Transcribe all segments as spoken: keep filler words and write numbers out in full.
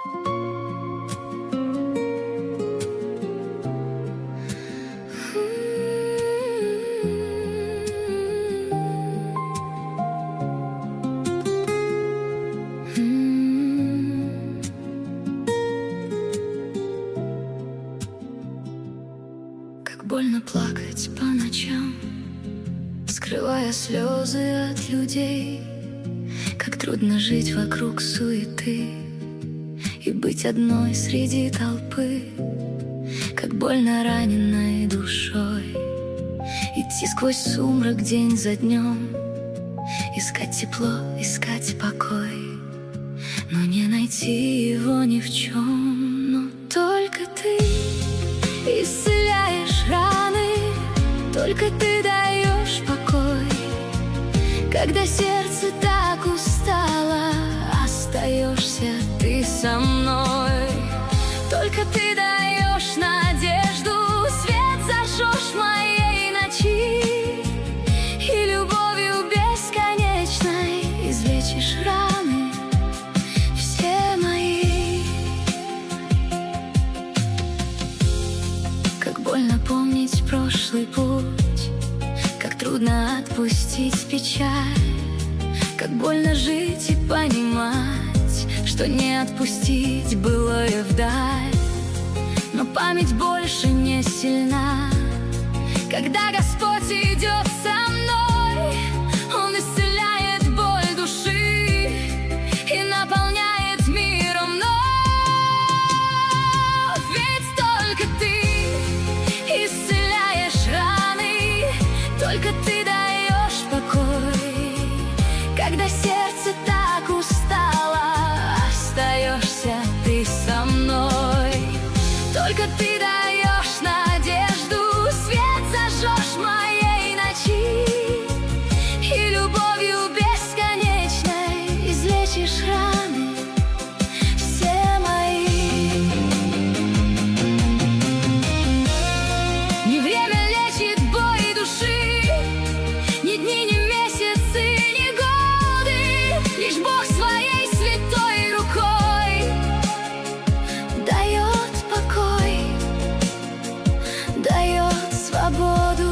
Больно плакать по ночам, скрывая слезы от людей. Как трудно жить вокруг суеты и быть одной среди толпы. Как больно раненной душой идти сквозь сумрак день за днем, искать тепло, искать покой, но не найти его ни в чем. Но только ты исцеляешь раны, только ты даешь покой. Когда сердце так устало, остаешься ты со мной. Только ты даешь надежду, свет зажжешь в моей ночи, и любовью бесконечной излечишь раны все мои. Как больно помнить прошлый путь, как трудно отпустить печаль, как больно жить и понимать, что не отпустить былое вдаль. Но память больше не сильна, когда Господь идет со мной. Он исцеляет боль души и наполняет миром вновь. Ведь только ты исцеляешь раны, только ты даешь покой. Когда сердце так устало, остаешься ты со мной. Только ты даешь надежду, свет зажжешь в моей ночи, и любовью бесконечной излечишь раны все мои. Не время лечит боль души, ни дни, ни месяцы, ни годы. Лишь Бог своей святой рукой дает покой, дает свободу.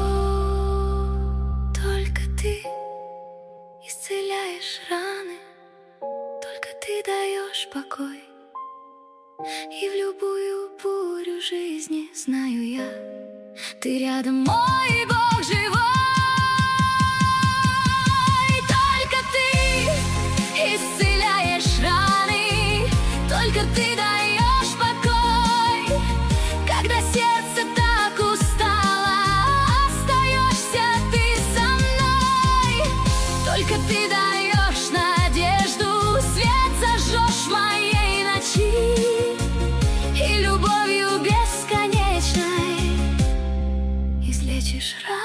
Только ты исцеляешь раны, только ты даешь покой. И в любую бурю жизни, знаю я, ты рядом, мой Бог живой. Только ты исцеляешь раны, только ты даешь покой. Когда сердце так устало, остаешься ты со мной. Только ты даешь надежду, свет зажжешь в моей ночи, и любовью бесконечной излечишь раны.